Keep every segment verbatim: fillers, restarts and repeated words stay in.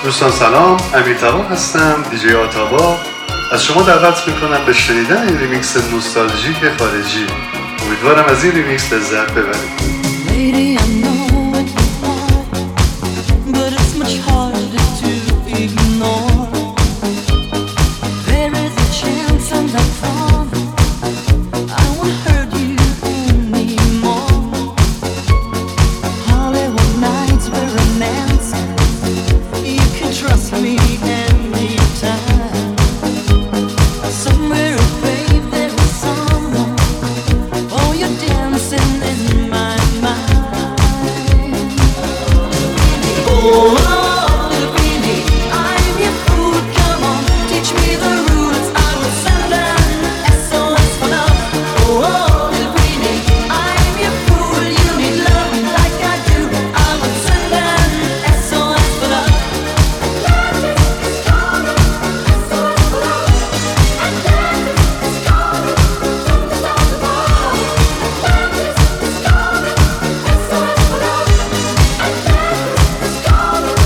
دوستان سلام، امیر تمام هستم، دیجی آتابا. از شما دعوت میکنم به شنیدن این ریمیکس نوستالژیک خارجی. امیدوارم از این ریمیکس لذت ببرید. Lady, I know it's hard, but it's much harder to ignore. There is a chance I'm not wrong. I won't hurt you anymore. Hollywood nights were romance. You can trust me anytime. Somewhere, babe, there is someone. Oh, you're dancing in my mind. Oh, Lupini, I'm your fool. Come on, teach me the rules. I will send an S O S for love. Oh, Lupini, I'm your fool. You need love like I do. I will send an S O S for love. Atlantis is calling, S O S for love. Atlantis is calling, from the stars above. Atlantis is calling, S O S for love. Atlantis is calling, from the stars above.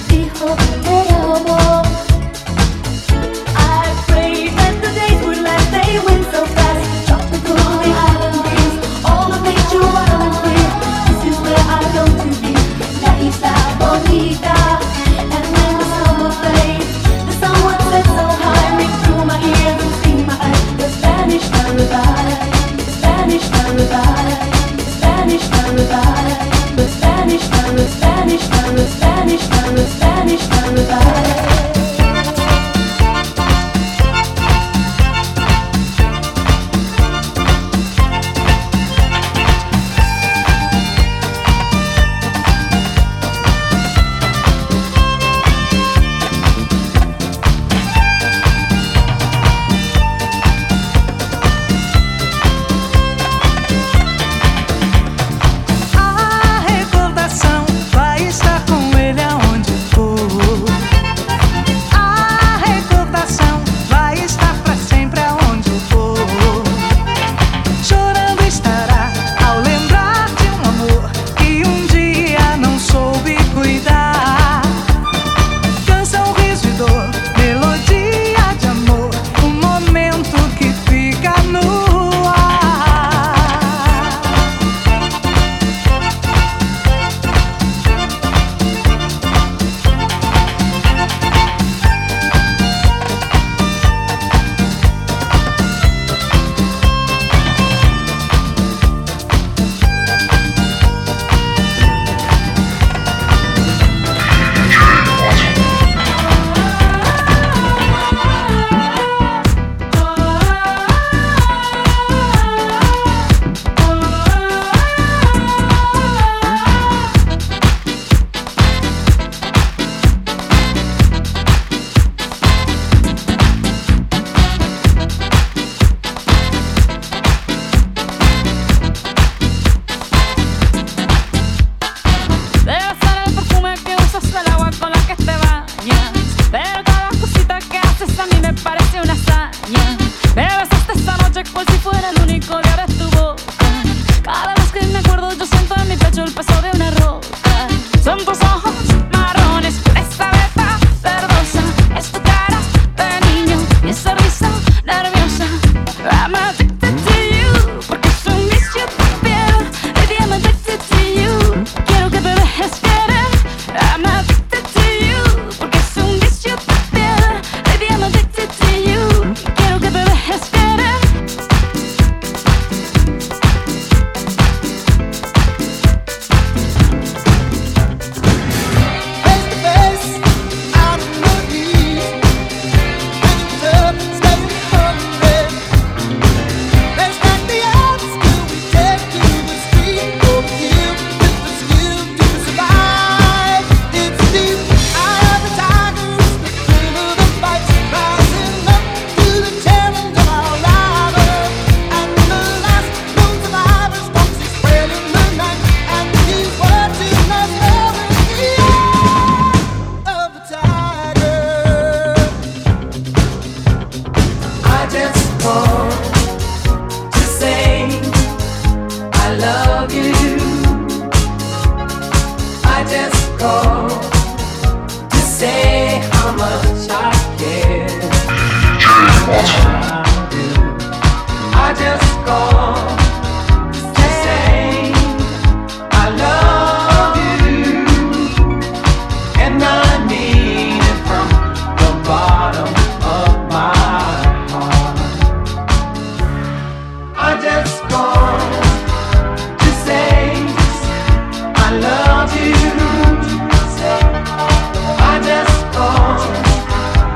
dijo te amo. I prayed that the days would last, they went so fast. Tropical the island breeze, all of nature wild and free. This is where I long to be, La Isla Bonita. And when the summer fades, the sun would set so high, ring through my ears and sting my eyes. The Spanish paradise, the Spanish paradise, the Spanish paradise, the Spanish paradise, Spanish paradise, Spanish paradise, Spanish paradise. A recordação vai estar com ele aonde for. A recordação vai estar pra sempre aonde for. Chorando estará ao lembrar de um amor que um dia não soube cuidar. Canção, riso e dor, melodia de amor, um momento que fica no ar. Debe ser el perfume que usas, el agua con la que te bañas. Pero cada cosita que haces a mí me parece una hazaña. Me besaste esta noche cual si fuera el único de ahora tu boca. Cada vez que me acuerdo yo siento en mi pecho el peso de una roca. Son tus ojos marrones, esa beta verdosa. Es tu cara de niño y esa risa nerviosa. I'm addicted to you, porque es un vicio tu piel. Baby, I'm addicted to you. Quiero que te dejes querer. I'm addicted to you, porque es un vicio tu piel. Baby, I'm addicted to you. Quiero que te dejes querer. Face to face, out in the east, picking up, staying hungry. Let's stack the odds till we take to the street. Over here with the skill to survive. It's deep, eye of the tigers, the thrill of the fight, rising up to the challenge of our rivals. And the last known survivors won't see spreading the night. And he's watching us all in the eye of the tiger. I just called to say I love you. I just called to say how much I care. I just called to say I love you, and I mean it from the bottom of my heart. I just called to say I love you. I just called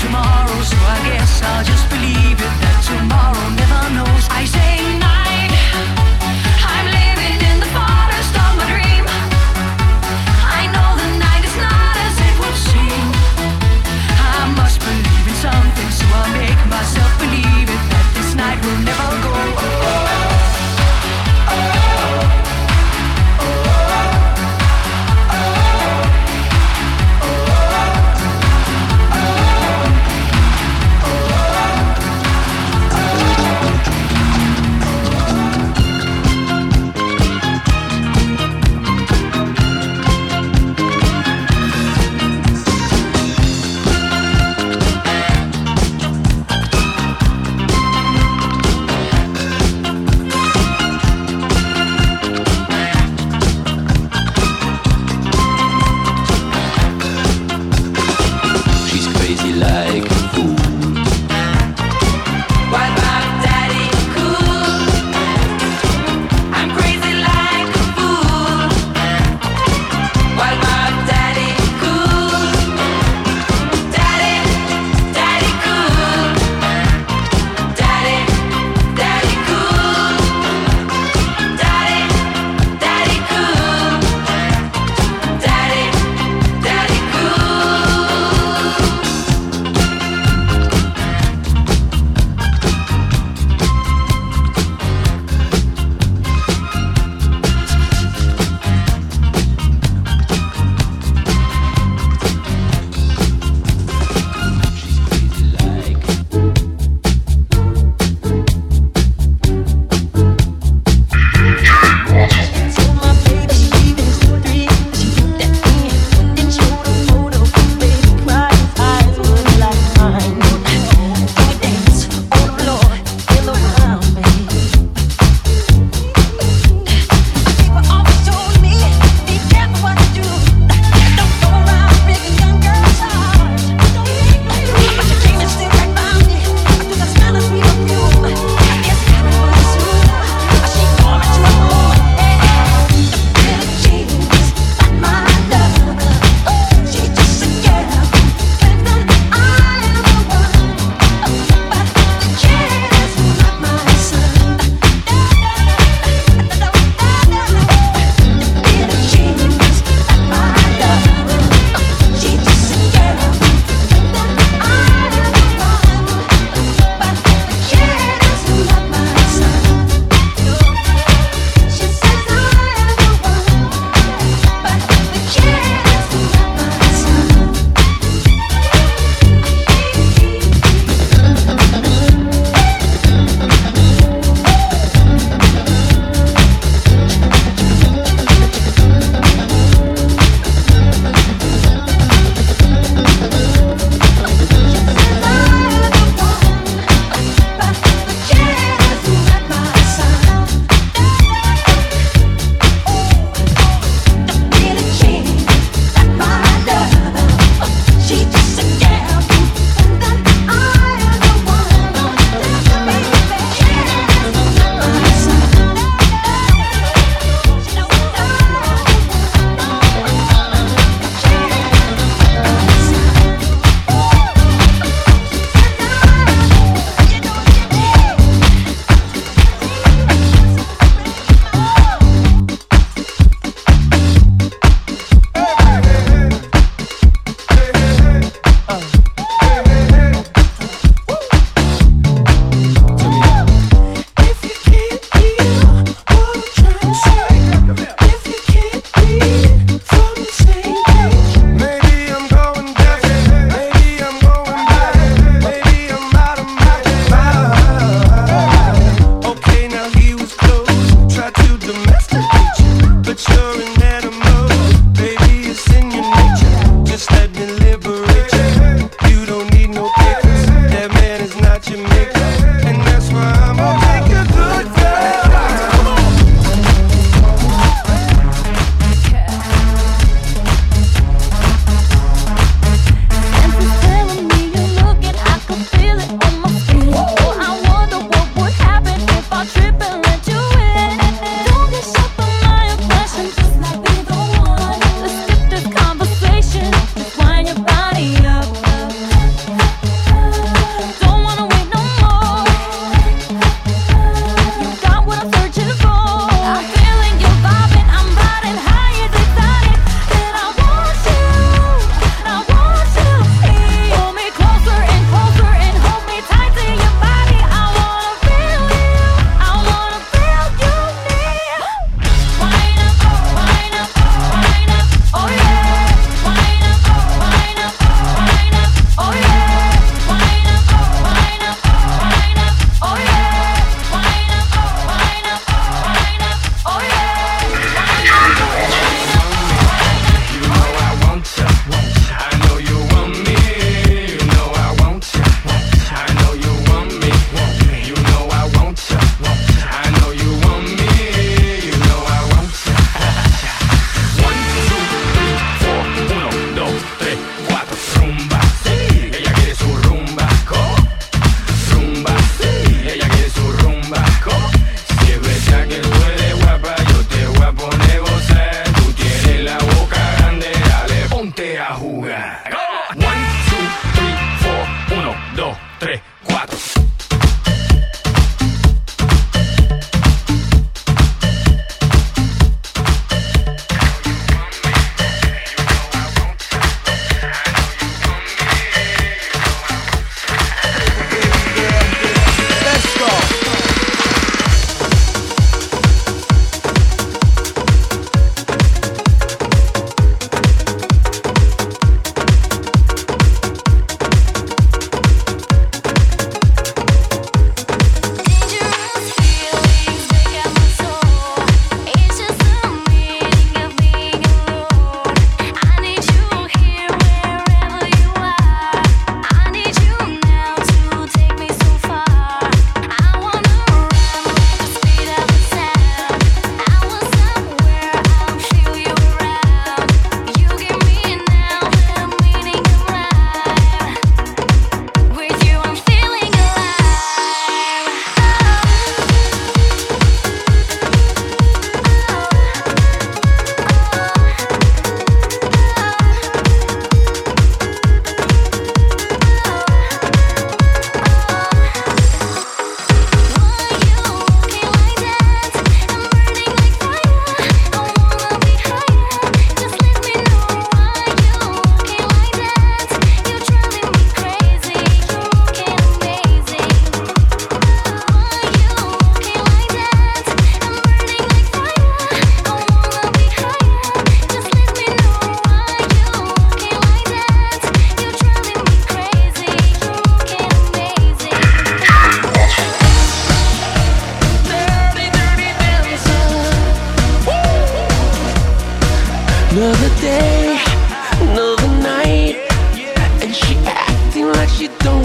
tomorrow, so I guess I'll just believe it that tomorrow never knows. I say night, I'm living in the forest of my dream. I know the night is not as it would seem. I must believe in something, so I make myself believe it that this night will never go.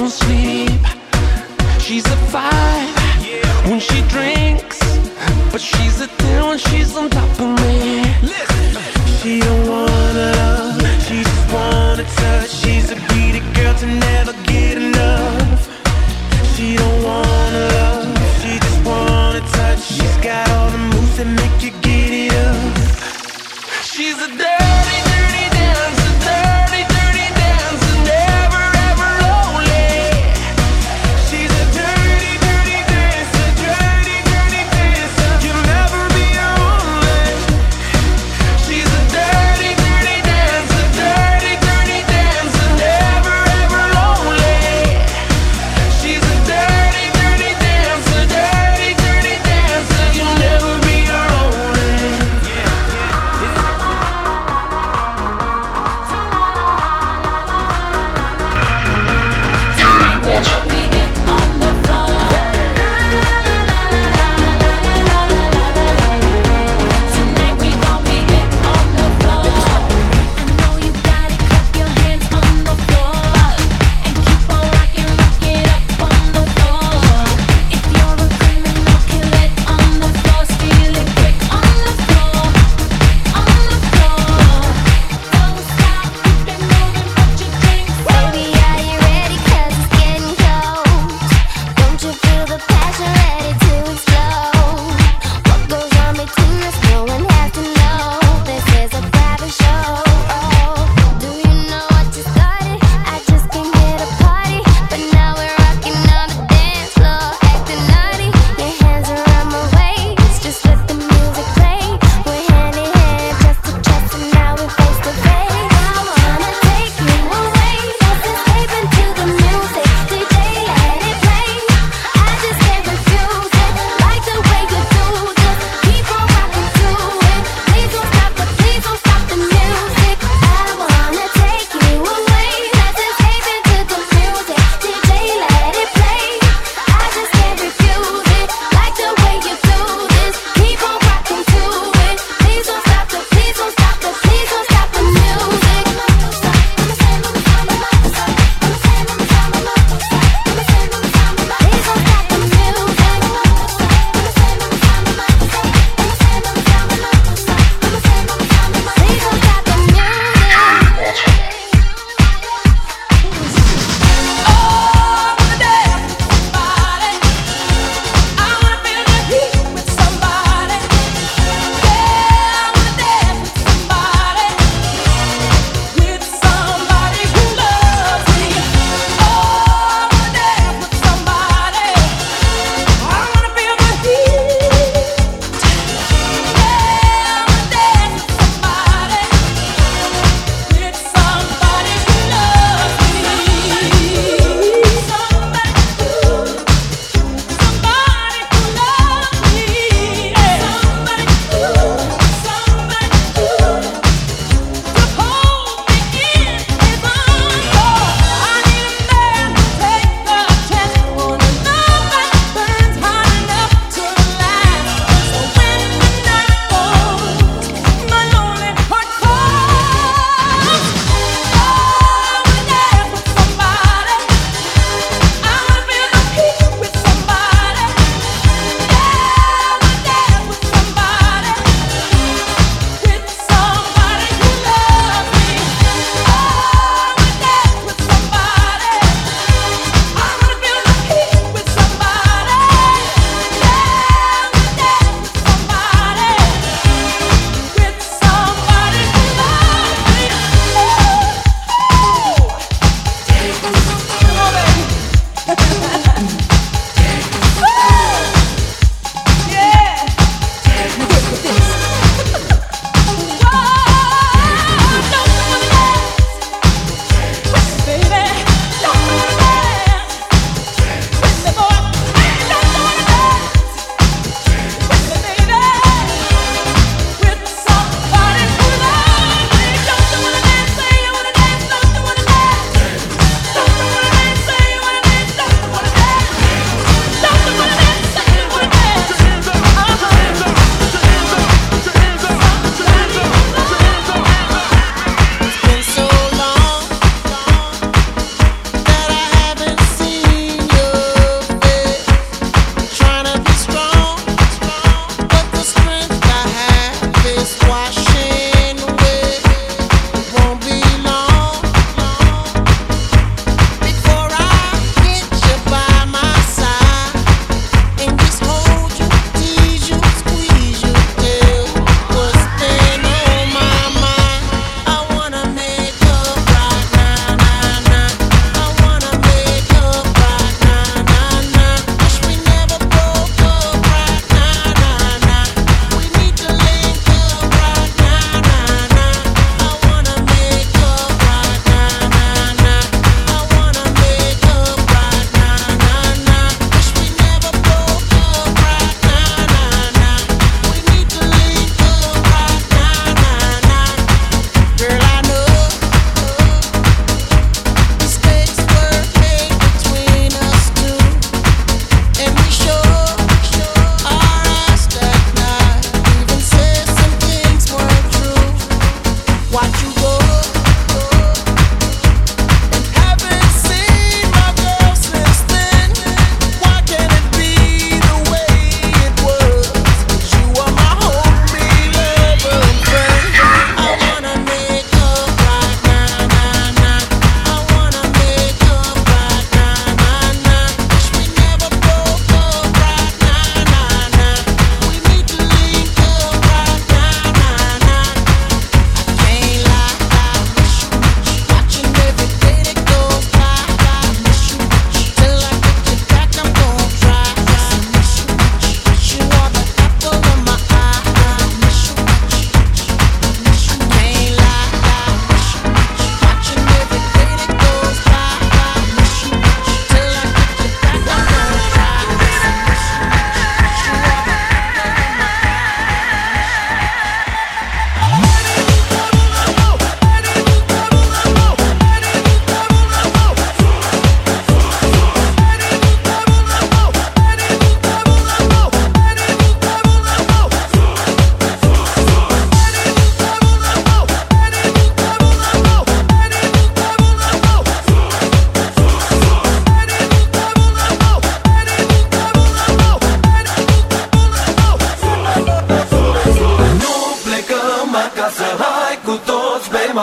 don't sleep. She's a five when she drinks, but she's a ten when she's on top of me. She don't wanna love, she just wanna touch. She's a greedy girl to never get enough. She don't wanna love, she just wanna touch. She's got all the moves that make you get it up. She's a dirty, dirty dancer, dirty, dirty dancer, never ever lonely. She's a dirty, dirty dancer, dirty, dirty dancer. You'll never be lonely.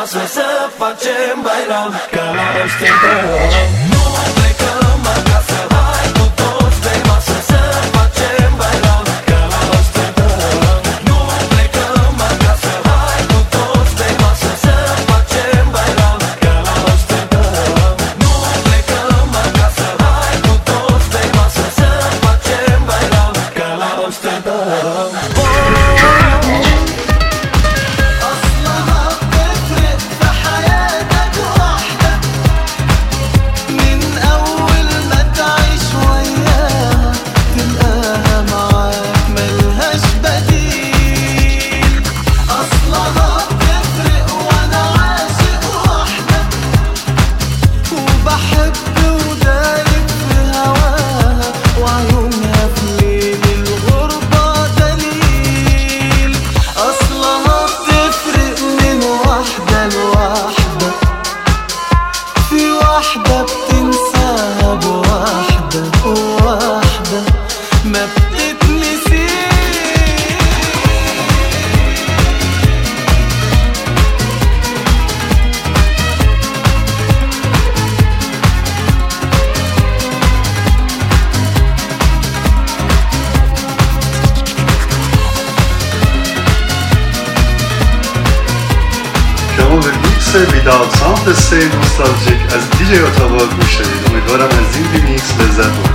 masă să facem bailam ca la Amsterdam. Nu mai plecăm acasă, hai cu toți pe masă să facem bailam ca la Amsterdam. Nu mai plecăm acasă, hai cu toți pe masă să facem bailam ca la Amsterdam. Nu mai plecăm acasă, hai cu toți pe masă să facem bailam ca la Amsterdam. أصلها بتفرق في حياتك وحدة من أول ما تعيش وياها تلقاها معاك ملهاش بديل. أصلها بتفرق وأنا عاشق وحدة وبحب ودايب في هواها وعيونها في ليل الغربة دليل. أصلها بتفرق من واحدة لواحدة في واحدة بتنساها بواحدة وواحدة ما بتتنسيش. شما به میکس ویداوت ساوند سه نوستالژیک از دیجی اتاوا گوش دادید. امیدوارم از این ریمیکس لذت ببرید.